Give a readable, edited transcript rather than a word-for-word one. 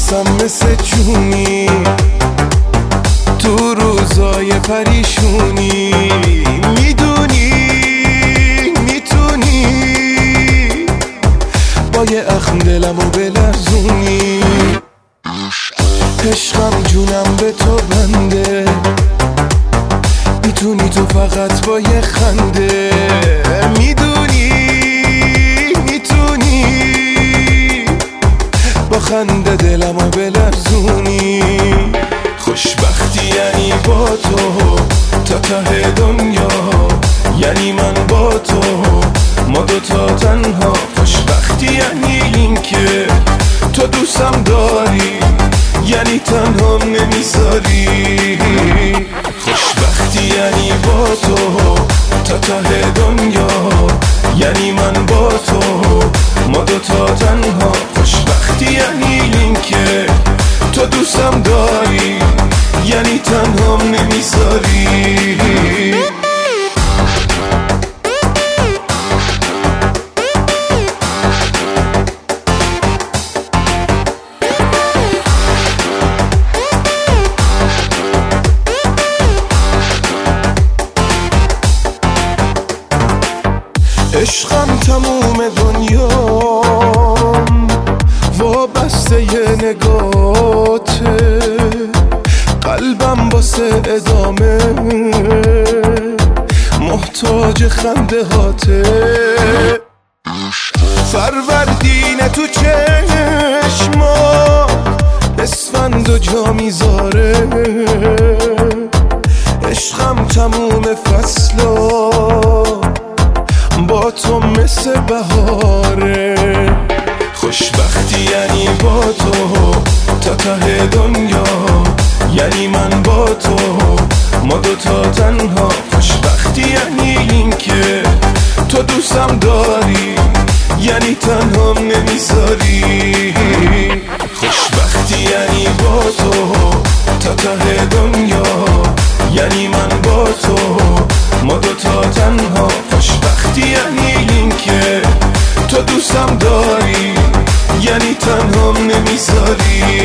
واسم مثل جونی تو روزای پریشونی، میدونی میتونی با یه اخم دلمو بلرزونی. عشقم جونم به تو بنده، میتونی تو فقط با یه خنده، میدونی میتونی با خنده دلمو بلرزونی. خوشبختی یعنی با تو تا ته دنیا، یعنی من با تو ما دوتا تنها. خوشبختی یعنی این که تو دوستم داری، یعنی تنها نمیذاری. خوشبختی یعنی با تو تا ته دنیا، یعنی من با تو ما دوتا تنها. خوشبختی یعنی این که تو دوستم داری، یعنی تنها نمیذاری. عشقم تموم دنیام وابسته ی نگاته، قلبم واسه ادامه محتاج خنده هاته. فروردین تو چشما اسفند و جا میذاره، عشقم تموم فصلا با تو مثل بهاره. خوشبختی یعنی با تو تا ته دنیا، یعنی من با تو ما دوتا تنها. خوشبختی یعنی این که تو دوستم داری، یعنی تنها نمیذاری. خوشبختی یعنی با تو تا ته دنیا، یعنی من با تو ما دوتا تنها. خوشبختی یعنی این که تو دوستم داری، یعنی تنها نمیذاری.